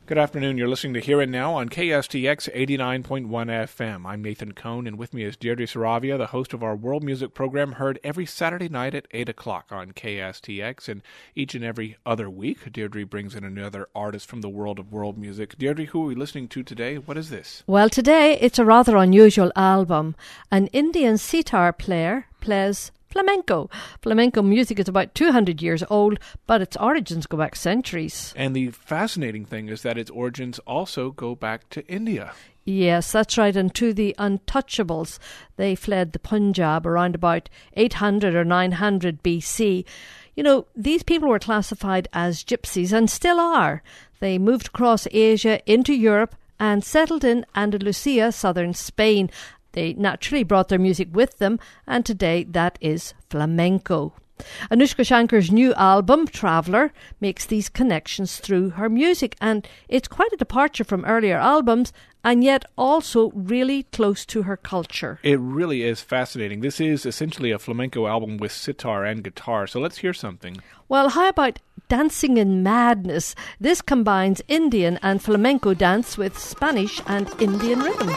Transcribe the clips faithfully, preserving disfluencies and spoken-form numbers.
Good afternoon. You're listening to Here and Now on K S T X eighty-nine point one F M. I'm Nathan Cohn, and with me is Deirdre Saravia, the host of our world music program, heard every Saturday night at eight o'clock on K S T X. And each and every other week, Deirdre brings in another artist from the world of world music. Deirdre, who are we listening to today? What is this? Well, today it's a rather unusual album. An Indian sitar player plays flamenco. Flamenco music is about two hundred years old, but its origins go back centuries. And the fascinating thing is that its origins also go back to India. Yes, that's right, and to the Untouchables. They fled the Punjab around about eight hundred or nine hundred B C. You know, these people were classified as gypsies and still are. They moved across Asia into Europe and settled in Andalusia, southern Spain. They naturally brought their music with them, and today that is flamenco. Anushka Shankar's new album, Traveller, makes these connections through her music, and it's quite a departure from earlier albums, and yet also really close to her culture. It really is fascinating. This is essentially a flamenco album with sitar and guitar, so let's hear something. Well, how about Dancing in Madness? This combines Indian and flamenco dance with Spanish and Indian rhythm.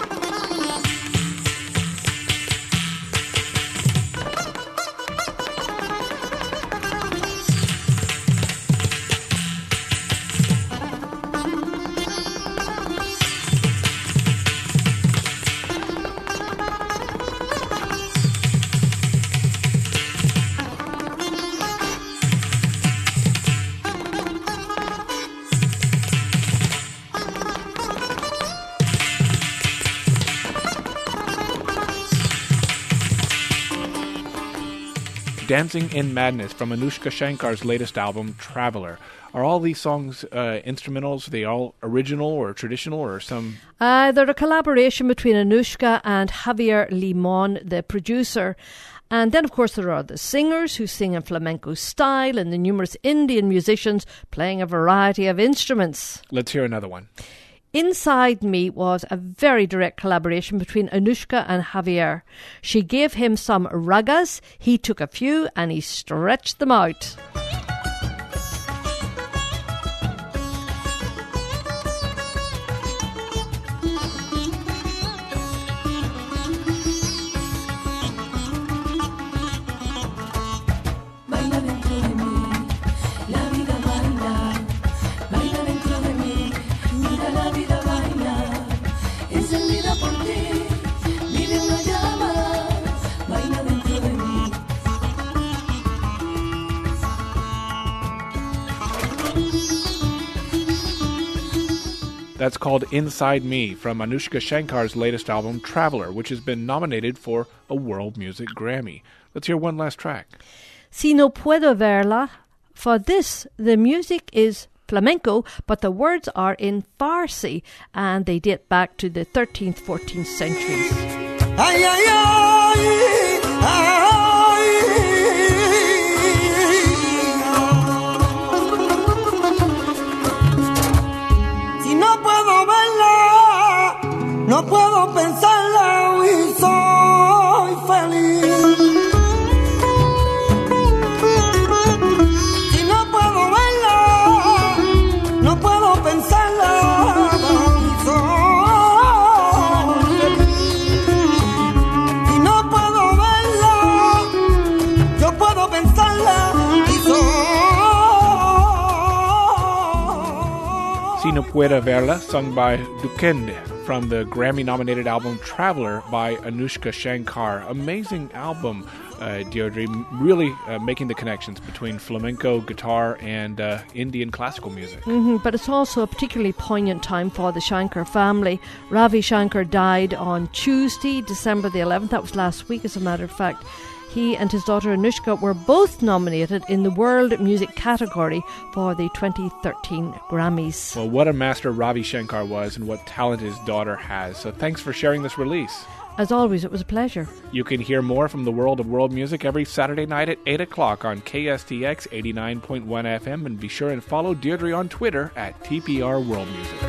Dancing in Madness from Anushka Shankar's latest album, Traveller. Are all these songs uh, instrumentals? Are they all original or traditional or some? Uh, they're a collaboration between Anushka and Javier Limon, the producer. And then, of course, there are the singers who sing in flamenco style and the numerous Indian musicians playing a variety of instruments. Let's hear another one. Inside Me was a very direct collaboration between Anushka and Javier. She gave him some ragas, he took a few and he stretched them out. That's called Inside Me from Anushka Shankar's latest album, Traveller, which has been nominated for a World Music Grammy. Let's hear one last track. Si no puedo verla. For this, the music is flamenco, but the words are in Farsi, and they date back to the thirteenth, fourteenth centuries. Ay, ay, ay, ay. No puedo pensarla y soy feliz. Si no puedo verla, no puedo pensarla y soy feliz. Si no puedo verla, yo puedo pensarla y soy. Si no puedo verla, sung by Dukende, from the Grammy-nominated album Traveller by Anushka Shankar. Amazing album, uh, Deirdre, really uh, making the connections between flamenco, guitar, and uh, Indian classical music. Mm-hmm, but it's also a particularly poignant time for the Shankar family. Ravi Shankar died on Tuesday, December the eleventh. That was last week, as a matter of fact. He and his daughter Anushka were both nominated in the World Music category for the twenty thirteen Grammys. Well, what a master Ravi Shankar was and what talent his daughter has. So thanks for sharing this release. As always, it was a pleasure. You can hear more from the world of world music every Saturday night at eight o'clock on K S T X eighty-nine point one F M, and be sure and follow Deirdre on Twitter at T P R World Music.